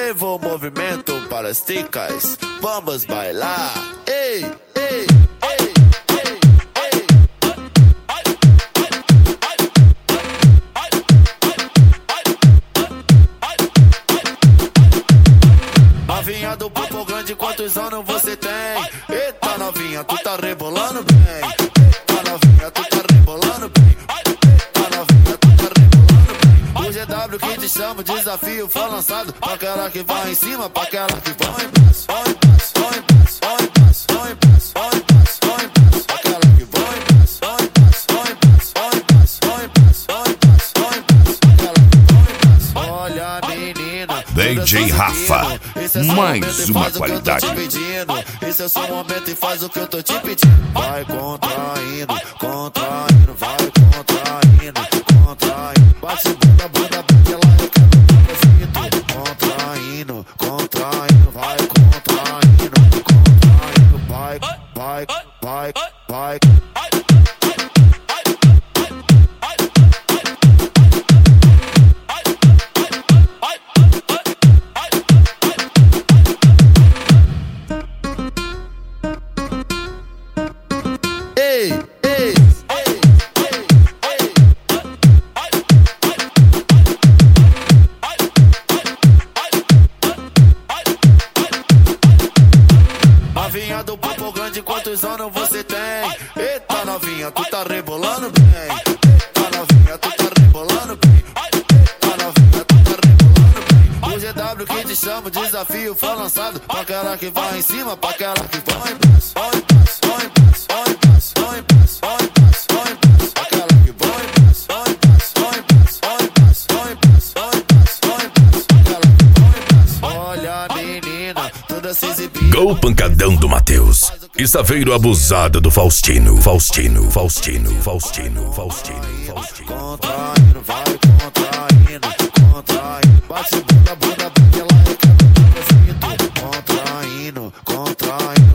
Levo o movimento para as ticas, vamos bailar. Ei, ei, ei, ei, ei. Novinha do popo grande, quantos anos você tem? Eita novinha, tu tá rebolando bem. Eita novinha, tu tá rebolando bem. Eita novinha, tu tá rebolando bem. O GW que te chama, o desafio foi lançado. Pra aquela que vai em cima, pra aquela que vai embaixo. Vai embaixo, vai embaixo, vai embaixo, vai embaixo, vai embaixo, vai embaixo. Aquela que vai embaixo, vai embaixo, vai embaixo, vai embaixo, vai embaixo, vai embaixo, vai embaixo. Aquela que vai embaixo. Olha menina, DJ Rafa, mais uma qualidade. Esse é o seu momento e faz o que eu tô te pedindo. Vai contraindo, contraindo, vai contraindo, contraindo. Bate bunda, bunda, porque ela é cabelo. Contraindo, contraindo, vai contraindo, contraindo, vai, vai, vai, vai. Novinha do popo grande, quantos anos você tem? Eita novinha, tu tá rebolando bem. Eita novinha, tu tá rebolando bem. Eita novinha, tu tá rebolando bem. O GW que te chama, o desafio foi lançado. Pra aquela que vai em cima, pra aquela que vai embaixo. Vai embaixo, vai embaixo, vai embaixo, vai embaixo, vai embaixo, vai embaixo. Aquela que vai embaixo, vai embaixo, vai embaixo, vai embaixo, vai embaixo, vai embaixo, vai embaixo. Aquela que vai embaixo. Olha menina, toda se exibindo. Gol pancadão do Matheus e saveiro abusado do Faustino. Faustino, Faustino, Faustino, Faustino, Faustino. Contraindo, vai contraindo, contraindo. Bate bunda, bunda, porque ela é cabelo. Contraindo, contraindo.